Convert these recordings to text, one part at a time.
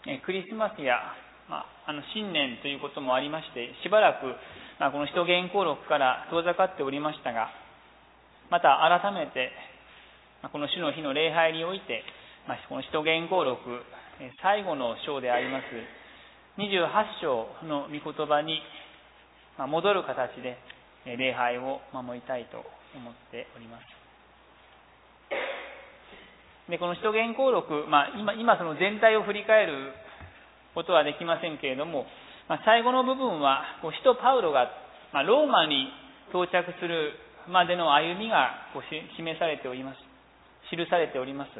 クリスマスや、新年ということもありまして、しばらく、この使徒言行録から遠ざかっておりましたが、また改めて、この主の日の礼拝において、この使徒言行録最後の章であります28章の御言葉に戻る形で礼拝を守りたいと思っております。で、この使徒言行録、今その全体を振り返ることはできませんけれども、最後の部分は使徒パウロがローマに到着するまでの歩みが示されております。記されております。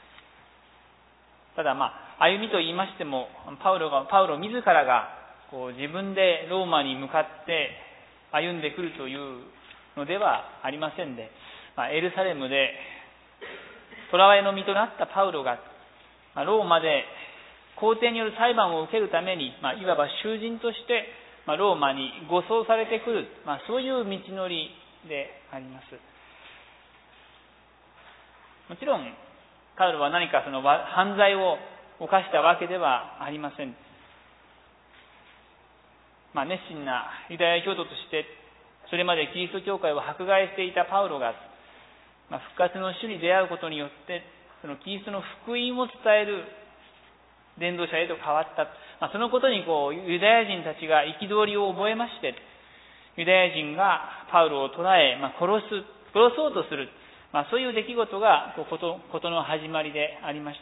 ただ歩みと言いましても、パウロ自らが自分でローマに向かって歩んでくるというのではありませんで、エルサレムで囚われの身となったパウロがローマで皇帝による裁判を受けるために、いわば囚人としてローマに護送されてくる、そういう道のりであります。もちろんパウロは何かその犯罪を犯したわけではありません。熱心なユダヤ教徒としてそれまでキリスト教会を迫害していたパウロが、復活の主に出会うことによってそのキリストの福音を伝える伝道者へと変わった。そのことにユダヤ人たちが憤りを覚えまして、ユダヤ人がパウロを捕らえ、殺そうとする、そういう出来事がことの始まりでありました。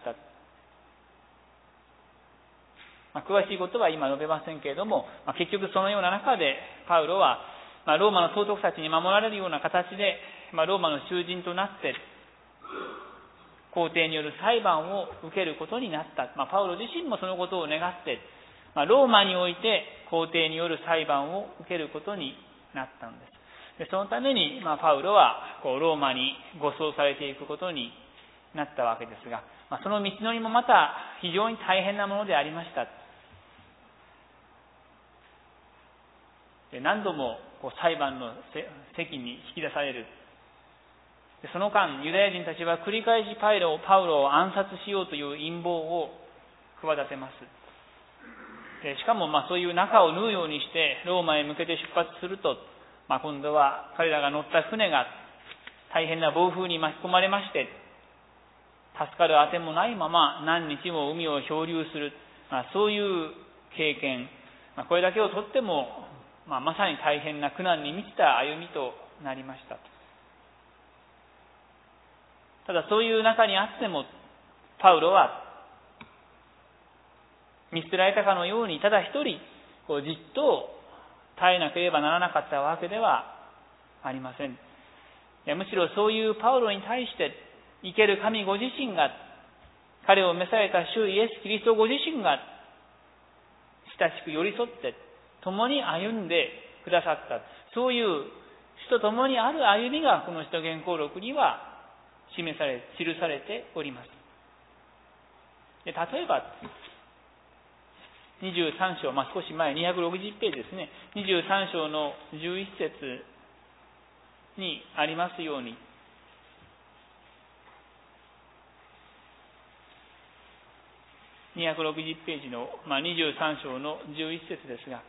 詳しいことは今述べませんけれども、結局そのような中でパウロはローマの総督たちに守られるような形でローマの囚人となって皇帝による裁判を受けることになった。パウロ自身もそのことを願ってローマにおいて皇帝による裁判を受けることになったんです。でそのためにパウロはローマに護送されていくことになったわけですが、その道のりもまた非常に大変なものでありました。で何度も裁判の席に引き出される。でその間ユダヤ人たちは繰り返しパウロを暗殺しようという陰謀を企てます。でしかもそういう仲を縫うようにしてローマへ向けて出発すると、今度は彼らが乗った船が大変な暴風に巻き込まれまして、助かるあてもないまま何日も海を漂流する、そういう経験、これだけをとっても、まさに大変な苦難に満ちた歩みとなりました。ただそういう中にあってもパウロは見捨てられたかのようにただ一人じっと耐えなければならなかったわけではありません。むしろそういうパウロに対して生ける神ご自身が、彼を召された主イエス・キリストご自身が親しく寄り添って共に歩んでくださった、そういう主と共にある歩みがこの使徒言行録には記されております。で例えば23章、少し前260ページですね、23章の11節にありますように、260ページの、23章の11節ですが、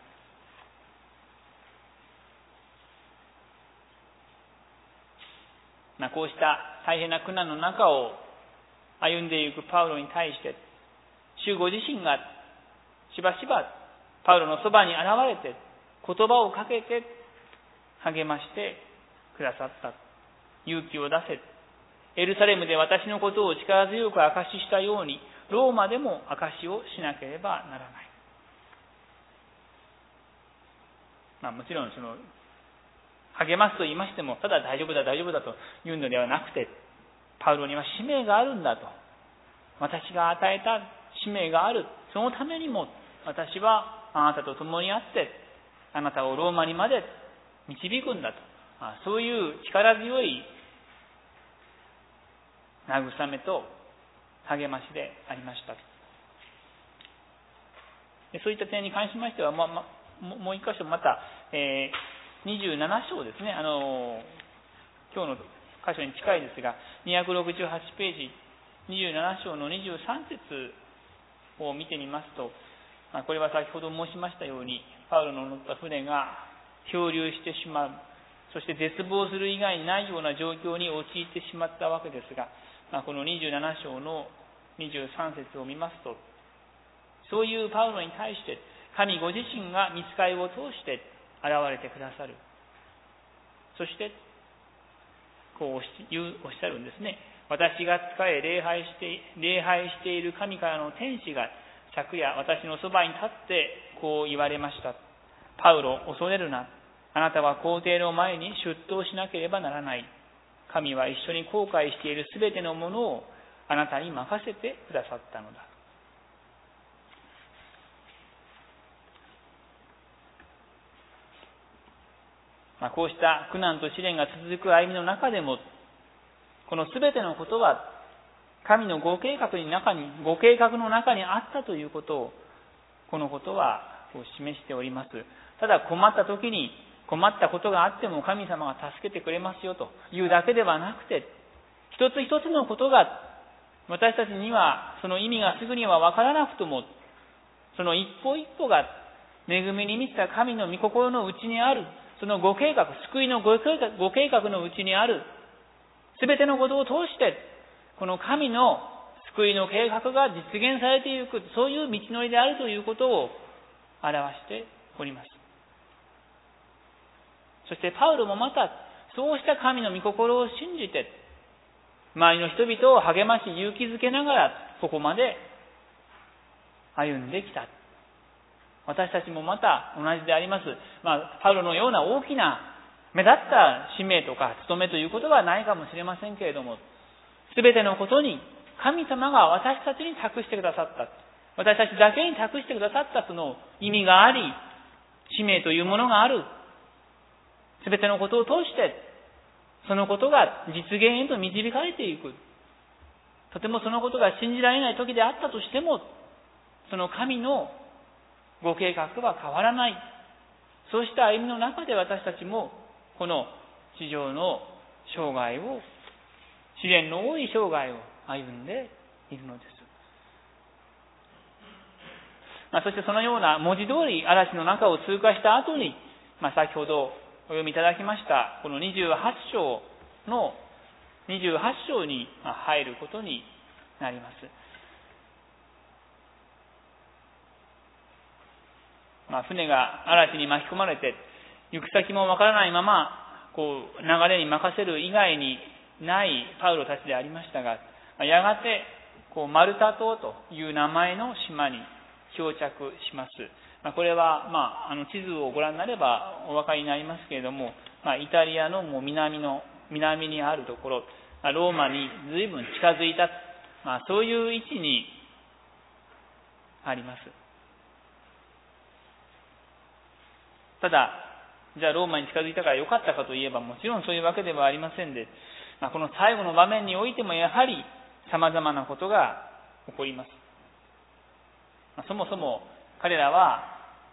こうした大変な苦難の中を歩んでいくパウロに対して主ご自身がしばしばパウロのそばに現れて言葉をかけて励ましてくださった。勇気を出せ、エルサレムで私のことを力強く証ししたようにローマでも証しをしなければならない。もちろんその励ますと言いましても、ただ大丈夫だというのではなくて、パウロには使命があるんだと、私が与えた使命がある、そのためにも私はあなたと共にあってあなたをローマにまで導くんだと、そういう力強い慰めと励ましでありました。そういった点に関しましては、もう一箇所また、27章ですね、今日の箇所に近いですが、268ページ、27章の23節を見てみますと、これは先ほど申しましたように、パウロの乗った船が漂流してしまう、そして絶望する以外にないような状況に陥ってしまったわけですが、この27章の23節を見ますと、そういうパウロに対して神ご自身が御使いを通して現れてくださる。そしてこうおっしゃるんですね。私が仕え礼拝している神からの天使が昨夜私のそばに立ってこう言われました。パウロ、恐れるな。あなたは皇帝の前に出頭しなければならない。神は一緒に航海しているすべてのものをあなたに任せてくださったのだ。こうした苦難と試練が続く歩みの中でも、このすべてのことは神のご計画の中にあったということを、このことは示しております。ただ困った時に困ったことがあっても神様が助けてくれますよというだけではなくて、一つ一つのことが私たちにはその意味がすぐには分からなくとも、その一歩一歩が恵みに満ちた神の御心の内にある、そのご計画、救いのご計画の内にあるすべてのことを通して、この神の救いの計画が実現されていく、そういう道のりであるということを表しております。そしてパウロもまたそうした神の御心を信じて、周りの人々を励まし勇気づけながらここまで歩んできた。私たちもまた同じであります。パウロのような大きな目立った使命とか務めということはないかもしれませんけれども、すべてのことに神様が私たちに託してくださった。私たちだけに託してくださったその意味があり、使命というものがある。すべてのことを通して、そのことが実現へと導かれていく。とてもそのことが信じられない時であったとしても、その神のご計画は変わらない。そうした歩みの中で私たちもこの地上の生涯を、試練の多い生涯を歩んでいるのです。そしてそのような文字通り嵐の中を通過した後に、先ほどお読みいただきましたこの28章に入ることになります。船が嵐に巻き込まれて行く先もわからないまま流れに任せる以外にないパウロたちでありましたが、やがてマルタ島という名前の島に漂着します。これは地図をご覧になればお分かりになりますけれども、イタリアのもう南にあるところ、ローマに随分近づいた、そういう位置にあります。ただ、じゃあローマに近づいたから良かったかといえば、もちろんそういうわけではありませんで、この最後の場面においてもやはり様々なことが起こります。そもそも彼らは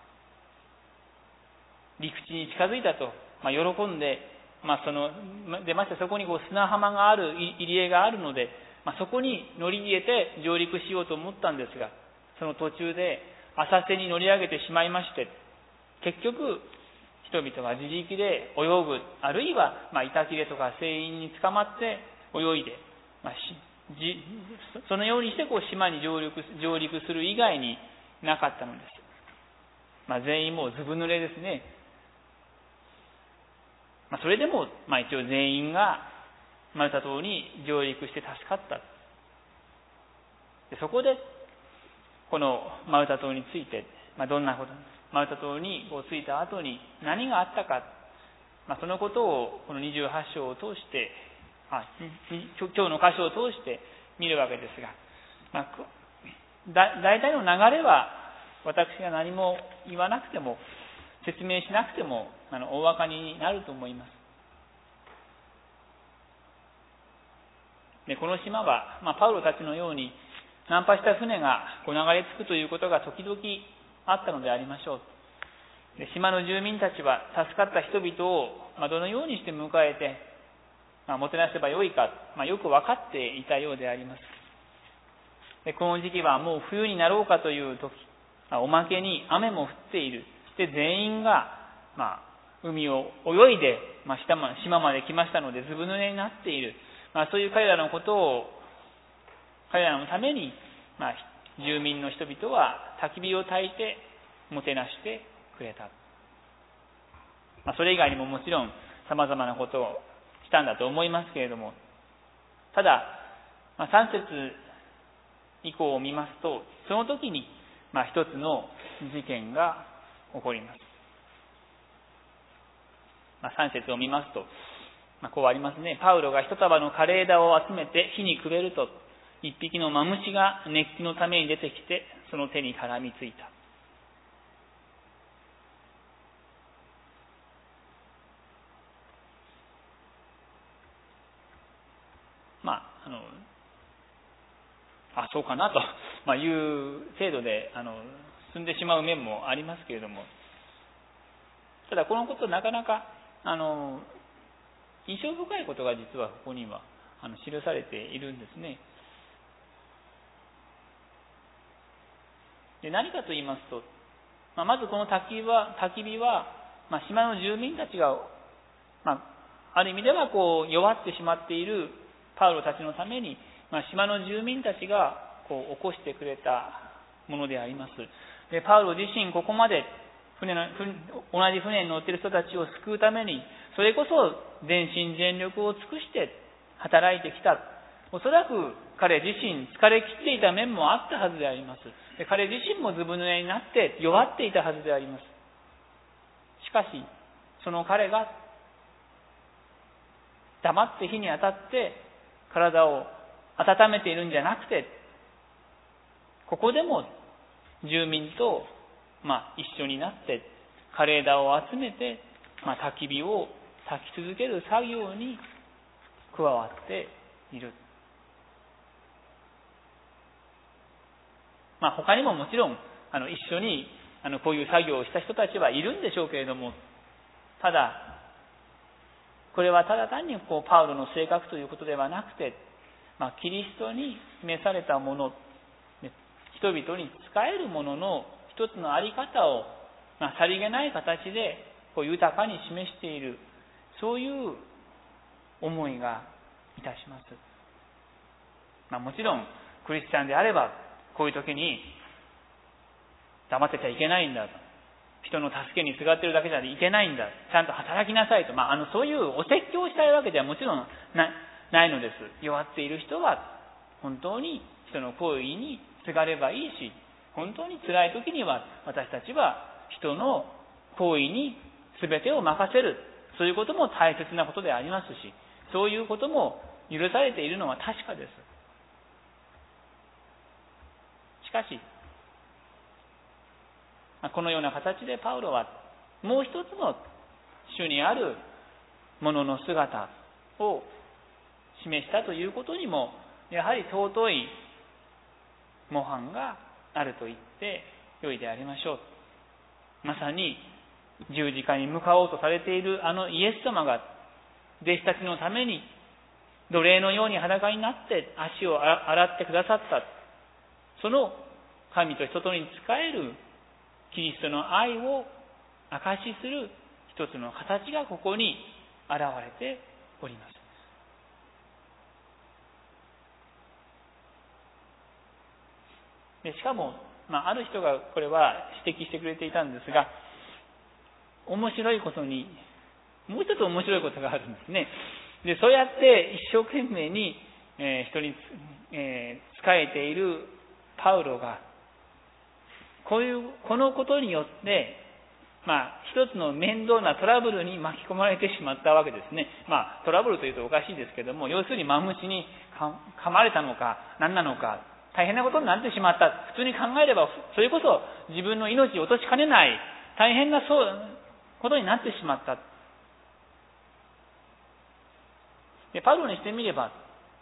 陸地に近づいたと、喜んで、ましてそこに砂浜がある、入り江があるので、そこに乗り入れて上陸しようと思ったんですが、その途中で浅瀬に乗り上げてしまいまして、結局人々は自力で泳ぐ、あるいは板切れとか船員に捕まって泳いで、そのようにして島に上陸する以外になかったのです。全員もうずぶ濡れですね。それでも一応全員がマルタ島に上陸して助かった。でそこでこのマルタ島について、どんなこと、マルタ島に着いた後に何があったか、そのことをこの28章を通して、今日の箇所を通して見るわけですが、大体の流れは私が何も言わなくても、説明しなくても大分かりになると思います。でこの島は、パウロたちのように難破した船が流れ着くということが時々あったのでありましょう。で島の住民たちは助かった人々をどのようにして迎えて、もてなせばよいか、よく分かっていたようであります。 でこの時期はもう冬になろうかという時、おまけに雨も降っている。で、全員が、海を泳いで、島まで来ましたので、ずぶ濡れになっている。そういう彼らのことを、彼らのために、住民の人々は焚き火を焚いてもてなしてくれた。それ以外にももちろん様々なことをしたんだと思いますけれども、ただ、3節以降を見ますと、その時に、一つの事件が起こります。3節を見ますと、こうありますね。パウロが一束の枯れ枝を集めて火にくべると、一匹のマムシが熱気のために出てきて、その手に絡みついた。そうかなという程度で進んでしまう面もありますけれども、ただこのことなかなか印象深いことが実はここには記されているんですね。で、何かと言いますと、まずこの焚き火は、島の住民たちが、ある意味では弱ってしまっているパウロたちのために、島の住民たちが起こしてくれたものであります。で、パウロ自身ここまで同じ船に乗っている人たちを救うために、それこそ全身全力を尽くして働いてきた。おそらく彼自身疲れ切っていた面もあったはずであります。で、彼自身もずぶ濡れになって弱っていたはずであります。しかし、その彼が黙って火に当たって体を温めているんじゃなくて、ここでも住民と一緒になって枯れ枝を集めて焚き火を焚き続ける作業に加わっている。他にももちろん一緒にこういう作業をした人たちはいるんでしょうけれども、ただこれはただ単にパウロの性格ということではなくて、キリストに召されたもの、人々に仕えるものの一つのあり方を、さりげない形で豊かに示している、そういう思いがいたします。もちろんクリスチャンであればこういう時に黙ってちゃいけないんだと、人の助けにすがっているだけじゃいけないんだ、ちゃんと働きなさいと、そういうお説教をしたいわけではもちろんないのです。弱っている人は本当に人の行為にすがればいいし、本当に辛い時には私たちは人の行為に全てを任せる、そういうことも大切なことでありますし、そういうことも許されているのは確かです。しかしこのような形でパウロはもう一つの主にあるものの姿を示したということにも、やはり尊い模範があると言ってよいでありましょう。まさに十字架に向かおうとされているイエス様が弟子たちのために奴隷のように裸になって足を洗ってくださった、その神と人とに仕えるキリストの愛を証しする一つの形がここに現れております。でしかも、ある人がこれは指摘してくれていたんですが、面白いことにもう一つ面白いことがあるんですね。で、そうやって一生懸命に、人に、仕えているパウロがこのことによって一つの面倒なトラブルに巻き込まれてしまったわけですね。トラブルというとおかしいですけども、要するにマムシに噛まれたのか何なのか大変なことになってしまった。普通に考えればそれこそ自分の命を落としかねない大変なことになってしまった。で、パウロにしてみれば、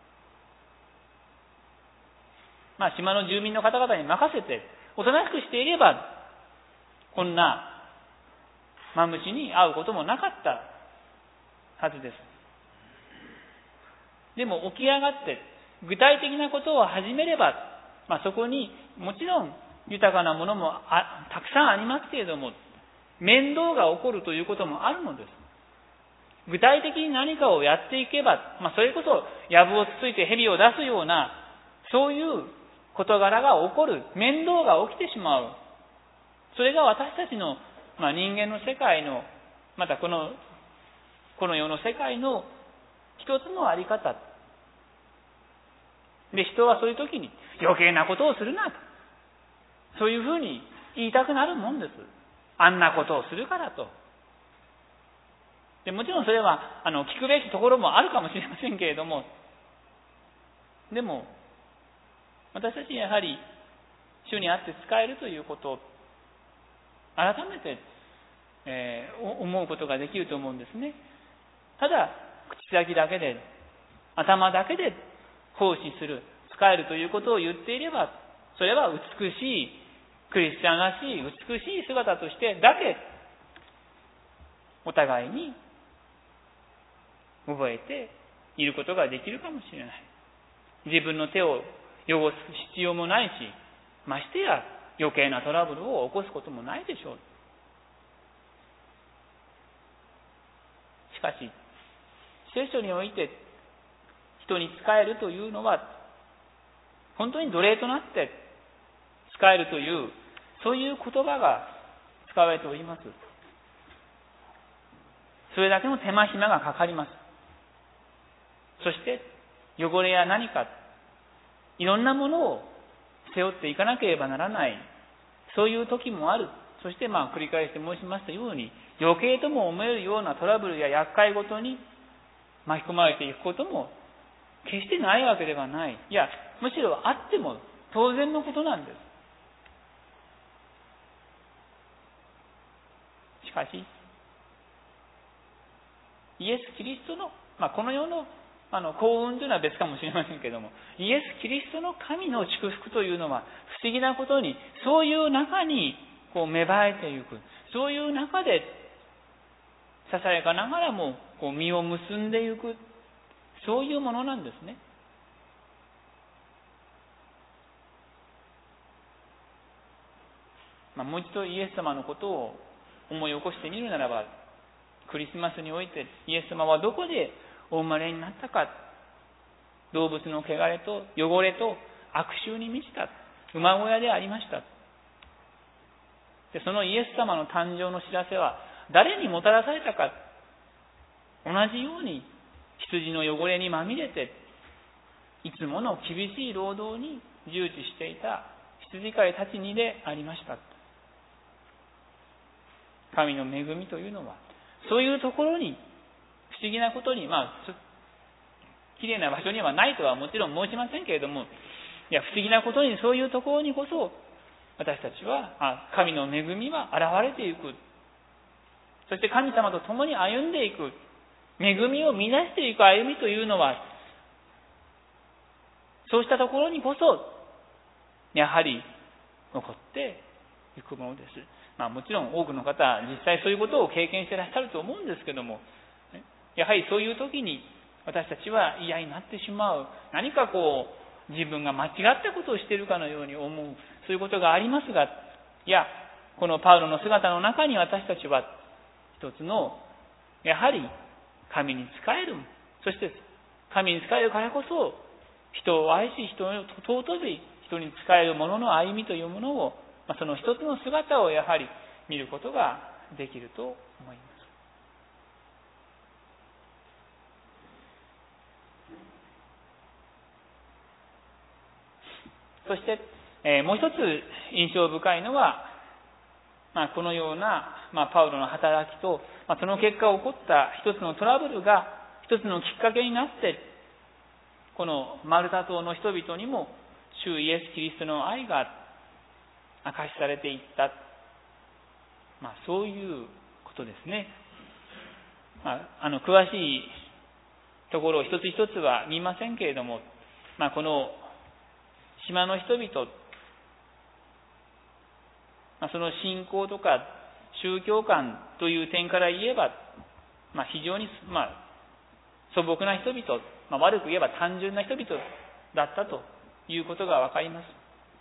島の住民の方々に任せておとなしくしていればこんなマムシに会うこともなかったはずです。でも起き上がって具体的なことを始めれば、 そこにもちろん豊かなものもたくさんありますけれども、面倒が起こるということもあるのです。具体的に何かをやっていけば、それこそ藪をつついて蛇を出すような、そういう事柄が起こる、面倒が起きてしまう。それが私たちの、人間の世界の、またこの世の世界の一つのあり方。で、人はそういう時に余計なことをするなと。そういうふうに言いたくなるもんです。あんなことをするからと。でもちろんそれは聞くべきところもあるかもしれませんけれども、でも私たちやはり主にあって使えるということを改めて、思うことができると思うんですね。ただ口先だけで、頭だけで奉仕する、使えるということを言っていれば、それは美しいクリスチャンらしい美しい姿としてだけお互いに覚えていることができるかもしれない。自分の手を汚す必要もないし、ましてや余計なトラブルを起こすこともないでしょう。しかし聖書において人に仕えるというのは本当に奴隷となって仕えるというそういう言葉が使われております。それだけの手間暇がかかります。そして汚れや何かいろんなものを背負っていかなければならない、そういう時もある。そして繰り返して申しましたように、余計とも思えるようなトラブルや厄介事に巻き込まれていくことも決してないわけではない。いや、むしろあっても当然のことなんです。しかしイエス・キリストの、この世の幸運というのは別かもしれませんけれども、イエス・キリストの神の祝福というのは不思議なことに、そういう中に芽生えていく、そういう中でささやかながらも実を結んでいく、そういうものなんですね。もう一度イエス様のことを思い起こしてみるならば、クリスマスにおいてイエス様はどこでお生まれになったか。動物の汚れと汚れと悪臭に満ちた馬小屋でありました。で、そのイエス様の誕生の知らせは誰にもたらされたか。同じように羊の汚れにまみれていつもの厳しい労働に従事していた羊飼いたちにでありました。神の恵みというのはそういうところに不思議なことに、きれいな場所にはないとはもちろん申しませんけれども、不思議なことにそういうところにこそ私たちは神の恵みは現れていく。そして神様と共に歩んでいく、恵みを見出していく歩みというのは、そうしたところにこそやはり残っていくものです。もちろん多くの方は実際そういうことを経験していらっしゃると思うんですけども、やはりそういう時に私たちは嫌になってしまう、何か自分が間違ったことをしているかのように思う、そういうことがありますが、いや、このパウロの姿の中に私たちは一つのやはり神に仕える、そして神に仕えるからこそ人を愛し人を尊び人に仕える者の歩みというものを、その一つの姿をやはり見ることができると思います。そして、もう一つ印象深いのは、このような、パウロの働きと、その結果起こった一つのトラブルが一つのきっかけになって、このマルタ島の人々にも主イエス・キリストの愛が明かしされていった、そういうことですね。詳しいところを一つ一つは見ませんけれども、この島の人々、その信仰とか宗教観という点から言えば、非常に素朴な人々、悪く言えば単純な人々だったということがわかります。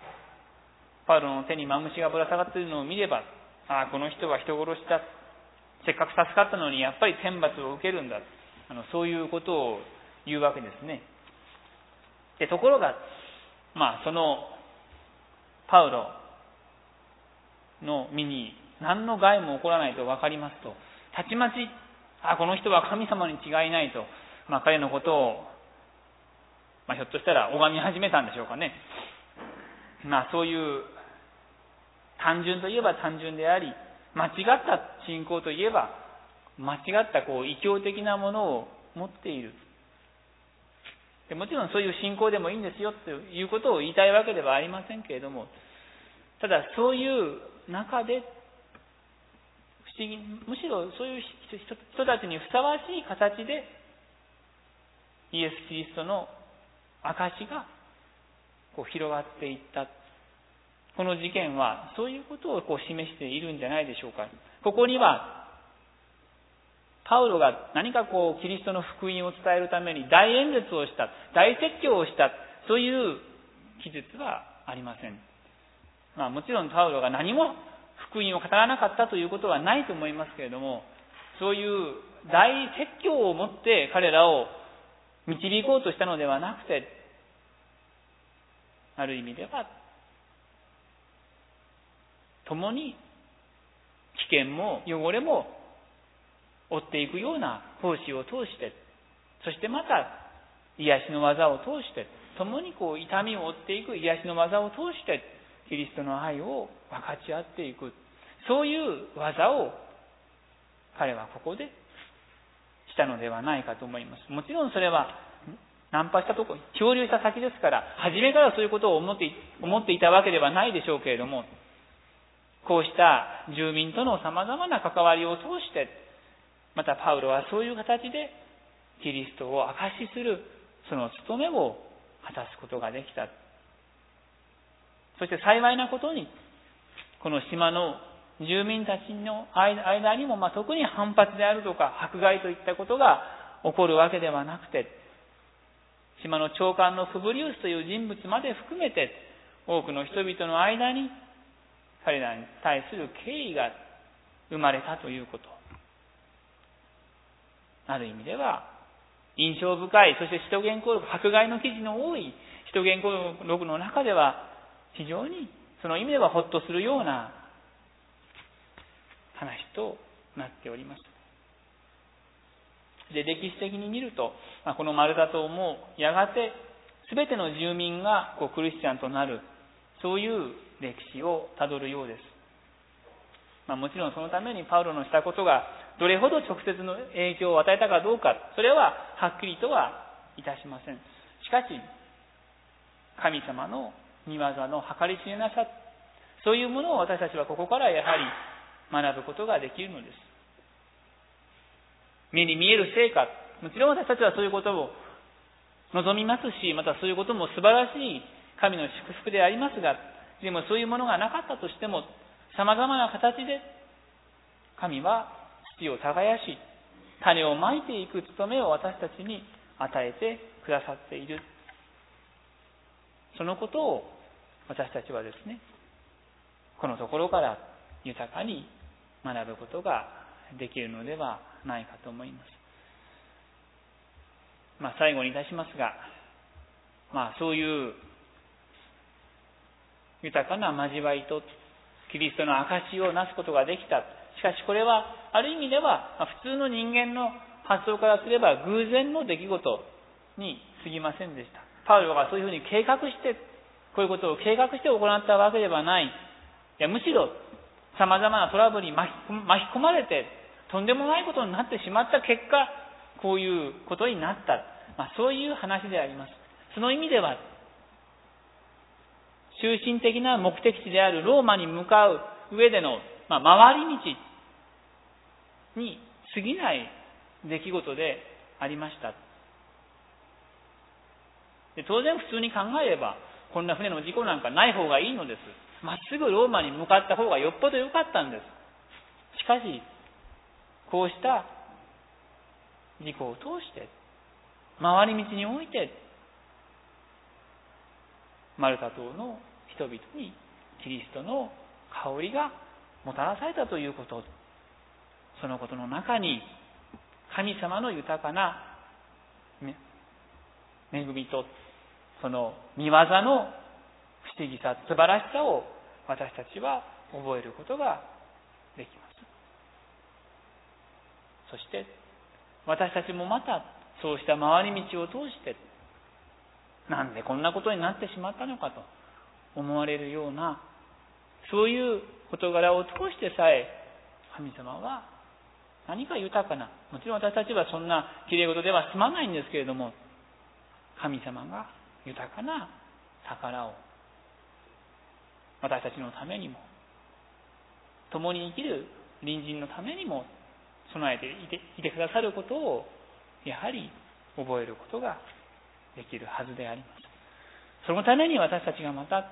パウロの手にマムシがぶら下がっているのを見れば、この人は人殺しだ。せっかく助かったのにやっぱり天罰を受けるんだ。そういうことを言うわけですね。で、ところが、そのパウロの身に何の害も起こらないと分かりますと、たちまち、この人は神様に違いないと、彼のことを、ひょっとしたら拝み始めたんでしょうかね。そういう単純といえば単純であり、間違った信仰といえば間違った異教的なものを持っている。でもちろんそういう信仰でもいいんですよということを言いたいわけではありませんけれども、ただそういう中で不思議、むしろそういう人たちにふさわしい形でイエス・キリストの証が広がっていった。この事件はそういうことを示しているんじゃないでしょうか。ここにはパウロが何かキリストの福音を伝えるために大演説をした、大説教をした、そういう記述はありません。もちろんパウロが何も福音を語らなかったということはないと思いますけれども、そういう大説教をもって彼らを導こうとしたのではなくて、ある意味では共に危険も汚れも負っていくような奉仕を通して、そしてまた癒しの技を通して、共に痛みを負っていく癒しの技を通してキリストの愛を分かち合っていく、そういう技を彼はここでしたのではないかと思います。もちろんそれはナンパしたところ、漂流した先ですから、初めからそういうことを思っていたわけではないでしょうけれども、こうした住民との様々な関わりを通して、またパウロはそういう形でキリストを証しするその務めを果たすことができた。そして幸いなことに、この島の住民たちの間にも、特に反発であるとか迫害といったことが起こるわけではなくて、島の長官のプブリウスという人物まで含めて、多くの人々の間に彼らに対する敬意が生まれたということ。ある意味では印象深い、そして使徒言行録、迫害の記事の多い使徒言行録の中では、非常にその意味ではほっとするような話となっております。で、歴史的に見ると、このマルタ島もやがて全ての住民がクリスチャンとなる、そういう歴史をたどるようです。もちろんそのためにパウロのしたことがどれほど直接の影響を与えたかどうか、それははっきりとはいたしません。しかし、神様の御業の計り知れなさ、そういうものを私たちはここからやはり学ぶことができるのです。目に見える成果、もちろん私たちはそういうことを望みますし、またそういうことも素晴らしい神の祝福でありますが、でもそういうものがなかったとしても、様々な形で神は土を耕し、種をまいていく務めを私たちに与えてくださっている。そのことを私たちはですね、このところから豊かに学ぶことができるのではないかと思います。最後にいたしますが、そういう豊かな交わりとキリストの証をなすことができた。しかしこれはある意味では普通の人間の発想からすれば偶然の出来事に過ぎませんでした。パウロがそういうふうに計画して、こういうことを計画して行ったわけではない。むしろ様々なトラブルに巻き込まれて、とんでもないことになってしまった結果、こういうことになった。そういう話であります。その意味では、中心的な目的地であるローマに向かう上での、回り道に過ぎない出来事でありました。で、当然普通に考えれば、こんな船の事故なんかない方がいいのです。まっすぐローマに向かった方がよっぽど良かったんです。しかし、こうした事故を通して、回り道において、マルタ島の人々にキリストの香りがもたらされたということ、そのことの中に神様の豊かな恵みとその御業の不思議さ、素晴らしさを私たちは覚えることができます。そして私たちもまたそうした回り道を通してなんでこんなことになってしまったのかと思われるような、そういう事柄を通してさえ神様は何か豊かな、もちろん私たちはそんなきれい事では済まないんですけれども、神様が豊かな宝を私たちのためにも共に生きる隣人のためにも備えていてくださることをやはり覚えることができるはずであります。そのために私たちがまた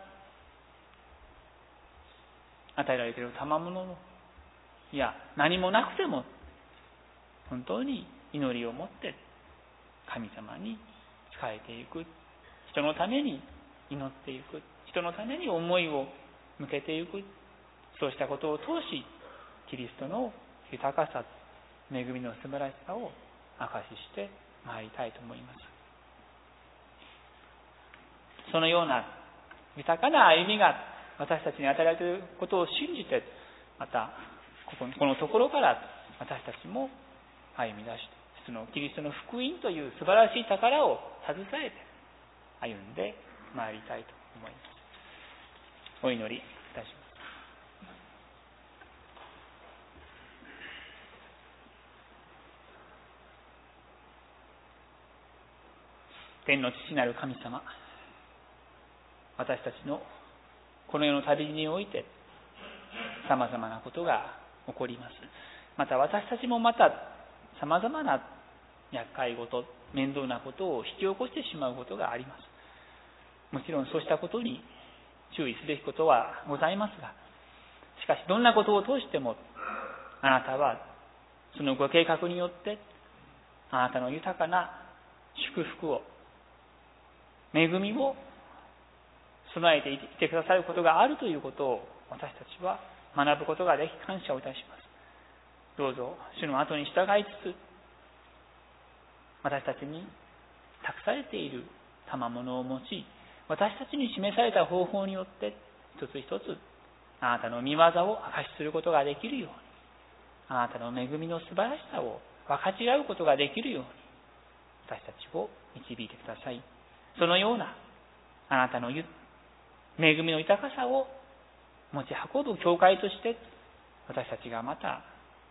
与えられている賜物をいや何もなくても本当に祈りを持って神様に仕えていく、人のために祈っていく、人のために思いを向けていく、そうしたことを通しキリストの豊かさ、恵みの素晴らしさを証ししてまいりたいと思います。そのような豊かな歩みが私たちに与えられていることを信じて、またこのところから私たちも歩み出して、そのキリストの福音という素晴らしい宝を携えて歩んでまいりたいと思います。お祈りいたします。天の父なる神様、私たちのこの世の旅においてさまざまなことが起こります。また私たちもまたさまざまな厄介事、面倒なことを引き起こしてしまうことがあります。もちろんそうしたことに注意すべきことはございますが、しかしどんなことを通してもあなたはそのご計画によってあなたの豊かな祝福を、恵みを備えていてくださることがあるということを私たちは学ぶことができ感謝をいたします。どうぞ主の後に従いつつ、私たちに託されている賜物を用い、私たちに示された方法によって一つ一つあなたの御業を証しすることができるように、あなたの恵みの素晴らしさを分かち合うことができるように私たちを導いてください。そのようなあなたの恵みの豊かさを持ち運ぶ教会として私たちがまた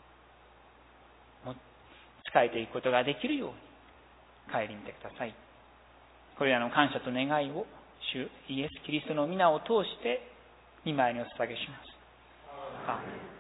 仕えていくことができるように帰り見てください。これらの感謝と願いを主イエス・キリストの皆を通して御前にお捧げします。アーメン。